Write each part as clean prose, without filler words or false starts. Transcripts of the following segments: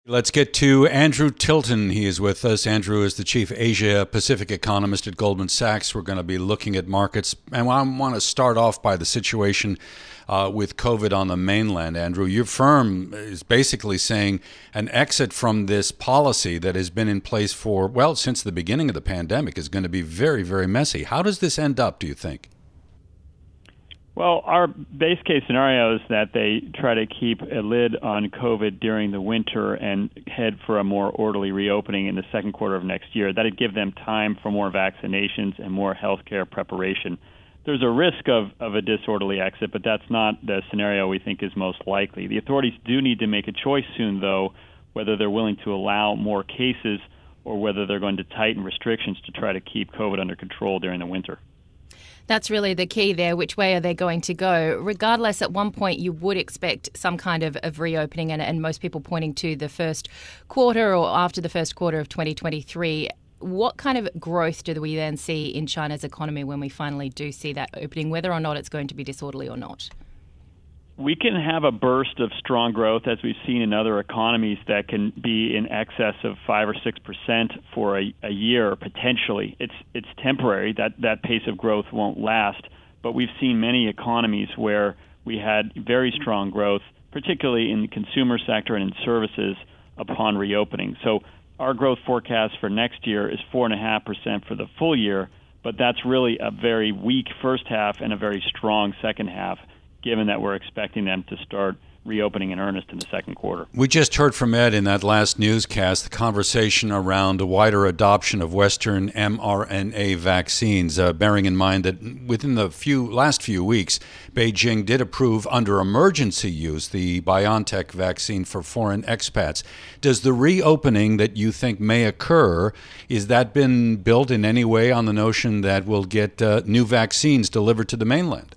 Let's get to Andrew Tilton. He is with us. Andrew is the chief Asia Pacific economist at Goldman Sachs. We're going to be looking at markets. And I want to start off by the situation with COVID on the mainland. Andrew, your firm is basically saying an exit from this policy that has been in place for, well, since the beginning of the pandemic is going to be very, very messy. How does this end up, do you think? Well, our base case scenario is that they try to keep a lid on COVID during the winter and head for a more orderly reopening in the second quarter of next year. That would give them time for more vaccinations and more healthcare preparation. There's a risk of a disorderly exit, but that's not the scenario we think is most likely. The authorities do need to make a choice soon, though, whether they're willing to allow more cases or whether they're going to tighten restrictions to try to keep COVID under control during the winter. That's really the key there. Which way are they going to go? Regardless, at one point you would expect some kind of reopening, and most people pointing to the first quarter or after the first quarter of 2023. What kind of growth do we then see in China's economy when we finally do see that opening, whether or not it's going to be disorderly or not? We can have a burst of strong growth, as we've seen in other economies, that can be in excess of 5 or 6% for a year, potentially. It's temporary. That pace of growth won't last. But we've seen many economies where we had very strong growth, particularly in the consumer sector and in services upon reopening. So our growth forecast for next year is 4.5% for the full year, but that's really a very weak first half and a very strong second half, given that we're expecting them to start reopening in earnest in the second quarter. We just heard from Ed in that last newscast, the conversation around a wider adoption of Western mRNA vaccines, bearing in mind that within the last few weeks, Beijing did approve under emergency use the BioNTech vaccine for foreign expats. Does the reopening that you think may occur, is that been built in any way on the notion that we'll get new vaccines delivered to the mainland?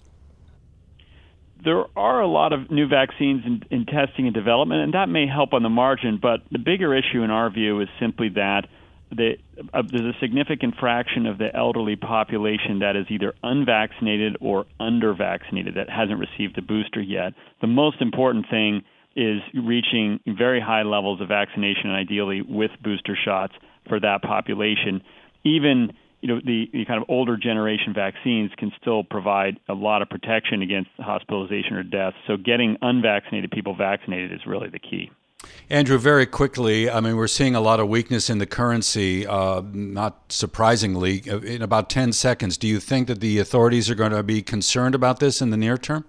There are a lot of new vaccines in testing and development, and that may help on the margin, but the bigger issue in our view is simply that there's a significant fraction of the elderly population that is either unvaccinated or under-vaccinated, that hasn't received a booster yet. The most important thing is reaching very high levels of vaccination, and ideally with booster shots for that population. Even the kind of older generation vaccines can still provide a lot of protection against hospitalization or death. So getting unvaccinated people vaccinated is really the key. Andrew, very quickly, I mean, we're seeing a lot of weakness in the currency, not surprisingly. In about 10 seconds, do you think that the authorities are going to be concerned about this in the near term?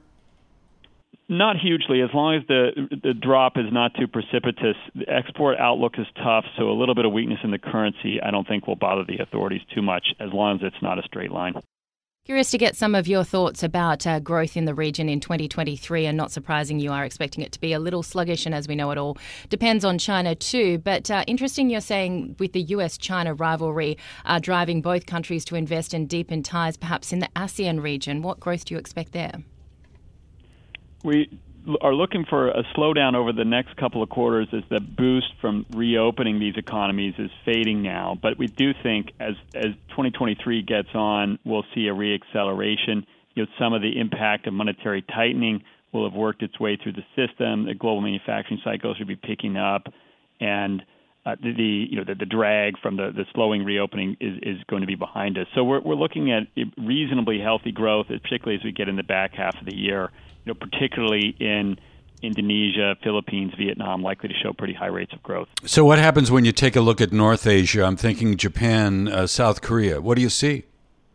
Not hugely, as long as the drop is not too precipitous. The export outlook is tough, so a little bit of weakness in the currency I don't think will bother the authorities too much, as long as it's not a straight line. Curious to get some of your thoughts about growth in the region in 2023, and not surprising you are expecting it to be a little sluggish, and as we know it all depends on China too. But interesting you're saying with the US-China rivalry driving both countries to invest and deepen ties perhaps in the ASEAN region. What growth do you expect there? We are looking for a slowdown over the next couple of quarters as the boost from reopening these economies is fading now. But we do think as 2023 gets on, we'll see a reacceleration. Some of the impact of monetary tightening will have worked its way through the system. The global manufacturing cycle should be picking up, and the drag from the slowing reopening is going to be behind us. So we're looking at reasonably healthy growth, particularly as we get in the back half of the year. Particularly in Indonesia, Philippines, Vietnam, likely to show pretty high rates of growth. So what happens when you take a look at North Asia? I'm thinking Japan, South Korea. What do you see?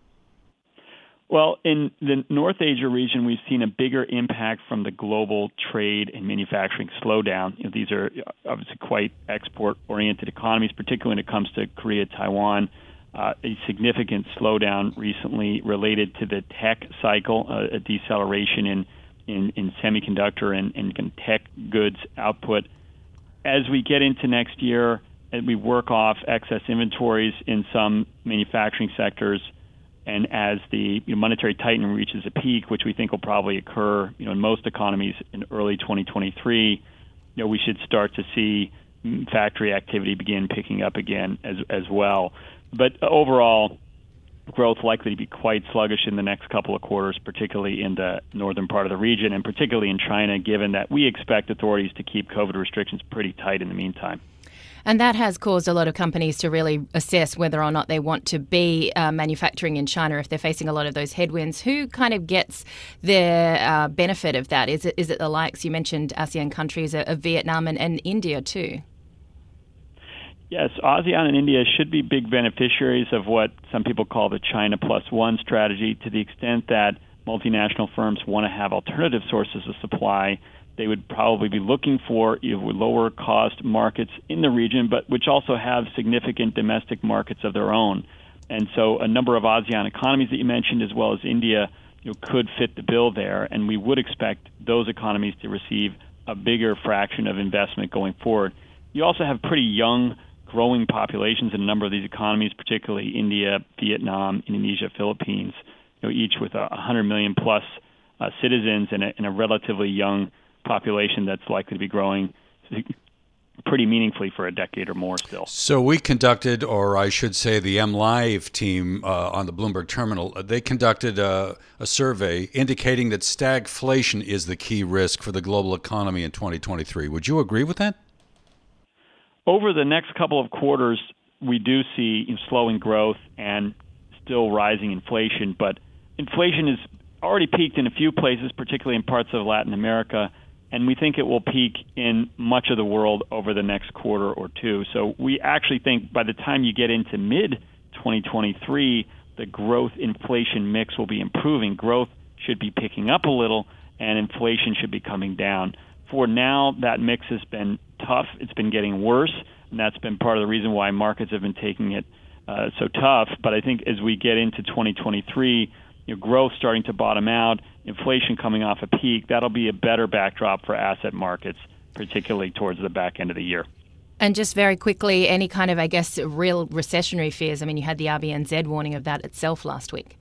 Well, in the North Asia region, we've seen a bigger impact from the global trade and manufacturing slowdown. These are obviously quite export-oriented economies, particularly when it comes to Korea, Taiwan. A significant slowdown recently related to the tech cycle, a deceleration in semiconductor and tech goods output. As we get into next year and we work off excess inventories in some manufacturing sectors, and as the monetary tightening reaches a peak, which we think will probably occur in most economies in early 2023, we should start to see factory activity begin picking up again as well. But overall, growth likely to be quite sluggish in the next couple of quarters, particularly in the northern part of the region, and particularly in China, given that we expect authorities to keep COVID restrictions pretty tight in the meantime. And that has caused a lot of companies to really assess whether or not they want to be manufacturing in China if they're facing a lot of those headwinds. Who kind of gets their benefit of that? Is it the likes, you mentioned ASEAN countries, of Vietnam and India too? Yes, ASEAN and India should be big beneficiaries of what some people call the China Plus One strategy, to the extent that multinational firms want to have alternative sources of supply. They would probably be looking for lower cost markets in the region, but which also have significant domestic markets of their own. And so a number of ASEAN economies that you mentioned, as well as India, could fit the bill there. And we would expect those economies to receive a bigger fraction of investment going forward. You also have pretty young, growing populations in a number of these economies, particularly India, Vietnam, Indonesia, Philippines, each with 100 million plus citizens and a relatively young population that's likely to be growing pretty meaningfully for a decade or more still. So we conducted, or I should say the MLive team on the Bloomberg terminal, they conducted a survey indicating that stagflation is the key risk for the global economy in 2023. Would you agree with that? Over the next couple of quarters, we do see slowing growth and still rising inflation, but inflation has already peaked in a few places, particularly in parts of Latin America, and we think it will peak in much of the world over the next quarter or two. So we actually think by the time you get into mid-2023, the growth inflation mix will be improving. Growth should be picking up a little, and inflation should be coming down. For now, that mix has been tough. It's been getting worse, and that's been part of the reason why markets have been taking it so tough. But I think as we get into 2023, growth starting to bottom out, inflation coming off a peak, that'll be a better backdrop for asset markets, particularly towards the back end of the year. And just very quickly, any kind of, I guess, real recessionary fears? I mean, you had the RBNZ warning of that itself last week.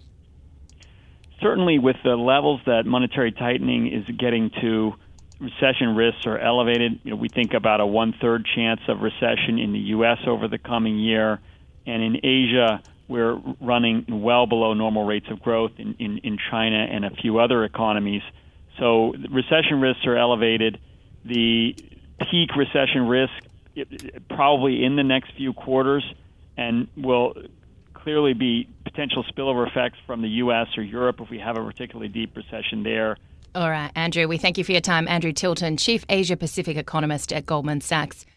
Certainly with the levels that monetary tightening is getting to, recession risks are elevated. We think about a 1/3 chance of recession in the U.S. over the coming year. And in Asia, we're running well below normal rates of growth in China and a few other economies. So recession risks are elevated. The peak recession risk probably in the next few quarters, and will clearly be potential spillover effects from the U.S. or Europe if we have a particularly deep recession there. All right, Andrew, we thank you for your time. Andrew Tilton, Chief Asia Pacific Economist at Goldman Sachs.